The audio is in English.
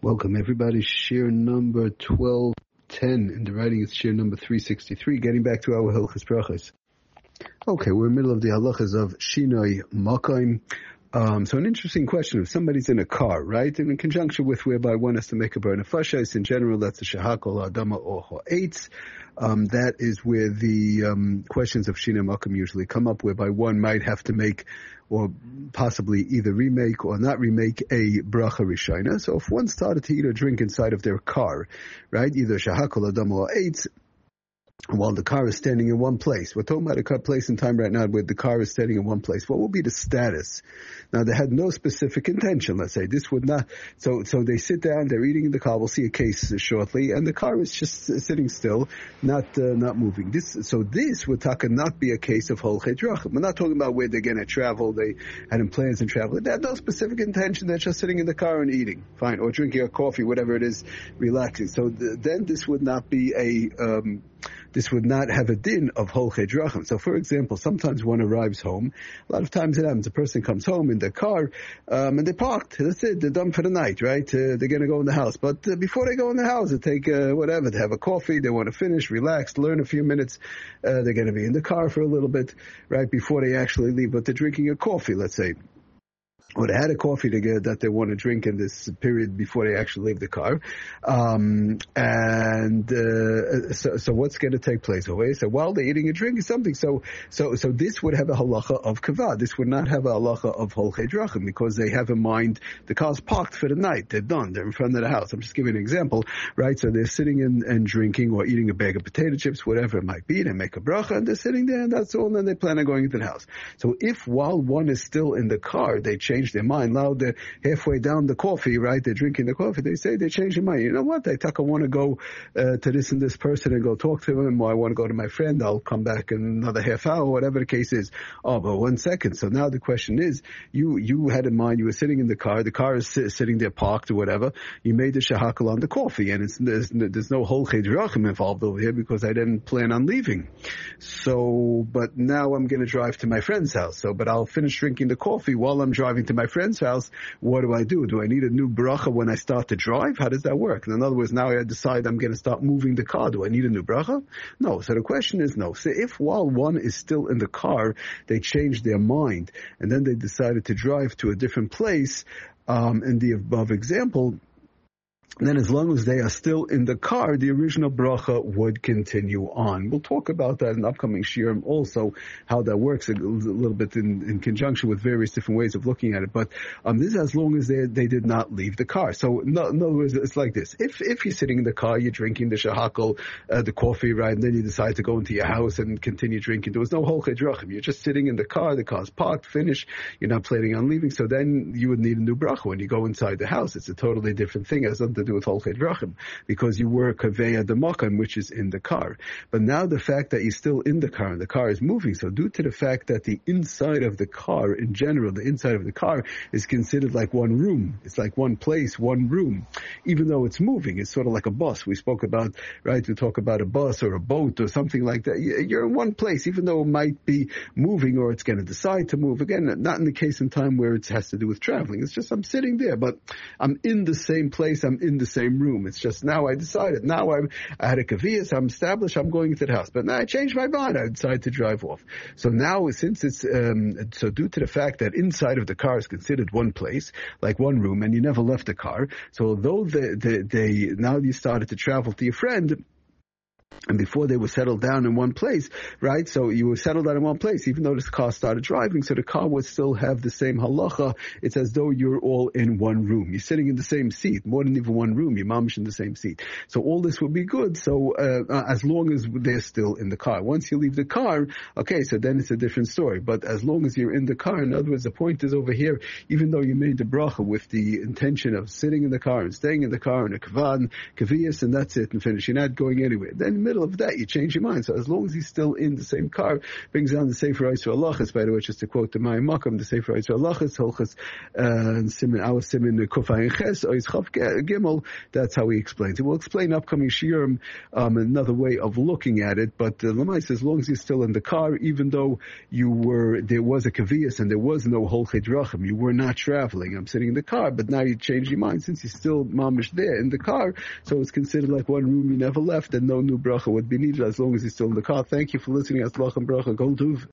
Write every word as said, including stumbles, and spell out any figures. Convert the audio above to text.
Welcome everybody. Shir number twelve ten. In the writing it's shir number three sixty-three. Getting back to our Hilchos Brachos. Okay, we're in the middle of the halachas of Shinoi Makayim. Um, so an interesting question. If somebody's in a car, right, and in conjunction with whereby one has to make a bar nefashos, in general that's a shahakol, adama, or ha'etz. Um, that is where the um, questions of Shinoi Makayim usually come up, whereby one might have to make or possibly either remake or not remake a bracha rishayna. So if one started to eat or drink inside of their car, right, either shahakol, adama, or eitz, while the car is standing in one place. We're talking about a place in time right now where the car is standing in one place. What will be the status? Now, they had no specific intention, let's say. This would not, so so they sit down, they're eating in the car, we'll see a case shortly, and the car is just sitting still, not uh, not moving. This So this would taka not be a case of holchei drachim. We're not talking about where they're going to travel, they had plans and travel. They had no specific intention, they're just sitting in the car and eating, fine, or drinking a coffee, whatever it is, relaxing. So th- then this would not be a... Um, This would not have a din of holchei drachim. So, for example, sometimes one arrives home. A lot of times it happens. A person comes home in their car, um, and they parked. That's it. They're done for the night, right? Uh, they're going to go in the house. But uh, before they go in the house, they take uh, whatever. They have a coffee. They want to finish, relax, learn a few minutes. Uh, they're going to be in the car for a little bit, right, before they actually leave. But they're drinking a coffee, let's say. Or they had a coffee to get that they want to drink in this period before they actually leave the car. Um, and, uh, so, so what's going to take place? Okay, so while they're eating and drinking something, so, so, so this would have a halacha of kavod. This would not have a halacha of holchei drachim because they have in mind the car's parked for the night. They're done. They're in front of the house. I'm just giving an example, right? So they're sitting in, and drinking or eating a bag of potato chips, whatever it might be. They make a bracha and they're sitting there and that's all. And then they plan on going into the house. So if while one is still in the car, they change their mind. Now they're halfway down the coffee, right? They're drinking the coffee. They say they change their mind. You know what? I think I want to go uh, to this and this person and go talk to him, or I want to go to my friend. I'll come back in another half hour, whatever the case is. Oh, but one second. So now the question is, you you had in mind, you were sitting in the car. The car is sit, sitting there parked or whatever. You made the shahakal on the coffee, and it's, there's, there's no holchei drachim involved over here because I didn't plan on leaving. So, but now I'm going to drive to my friend's house. So, but I'll finish drinking the coffee while I'm driving to my friend's house. What do I do? Do I need a new bracha when I start to drive? How does that work? In other words, now I decide I'm going to start moving the car. Do I need a new bracha? No. So the question is no. So if while one is still in the car, they changed their mind and then they decided to drive to a different place, um, in the above example, then as long as they are still in the car, the original bracha would continue on. We'll talk about that in upcoming shiurim also, how that works a little bit in, in conjunction with various different ways of looking at it. But um, this is as long as they they did not leave the car. So no, in other words, it's like this. If if you're sitting in the car, you're drinking the shahakal, uh, the coffee, right, and then you decide to go into your house and continue drinking, there was no holchei drachim. You're just sitting in the car, the car's parked, finished, you're not planning on leaving, so then you would need a new bracha when you go inside the house. It's a totally different thing. It has nothing to do with holchei drachim, because you were kaveya the makam, which is in the car. But now the fact that you're still in the car and the car is moving, so due to the fact that the inside of the car in general, the inside of the car is considered like one room. It's like one place, one room. Even though it's moving, it's sort of like a bus. We spoke about, right, we talk about a bus or a boat or something like that. You're in one place, even though it might be moving or it's going to decide to move. Again, not in the case in time where it has to do with traveling. It's just I'm sitting there, but I'm in the same place, I'm in the same room. It's just now I decided. Now I'm, I had a kaviyas, I'm established, I'm going into the house. But now I changed my mind. I decided to drive off. So now, since it's, um, so due to the fact that inside of the car is considered one place, like one room, and you never left the car, so although they, they, they now you started to travel to your friend, and before they were settled down in one place, right? So you were settled down in one place, even though this car started driving, so the car would still have the same halacha. It's as though you're all in one room. You're sitting in the same seat, more than even one room. You're mamish in the same seat. So all this would be good. So uh, as long as they're still in the car. Once you leave the car, okay, so then it's a different story. But as long as you're in the car, in other words, the point is over here, even though you made the bracha with the intention of sitting in the car and staying in the car and a kavan, kaviyas, and that's it, and finish. You're not going anywhere. Then middle of that, you change your mind. So as long as he's still in the same car, brings down the Sefer Yisrael Halachas, by the way, just to quote the Mayim Makam, the Sefer Yisrael Halachas, Holchas, uh, Simin, our Simin, Kufay and Ches, Ois Chav Gimel, that's how he explains it. We'll explain upcoming Shiurim, um, another way of looking at it, but the uh, Lamai says, as long as you're still in the car, even though you were, there was a Kavias and there was no Holchei Drachim, you were not traveling, I'm sitting in the car, but now you change your mind, since you're still mamish there in the car, so it's considered like one room you never left, and no new bracha would be needed as long as you're still in the car. Thank you for listening. Aslach and bracha, Kol Tuv.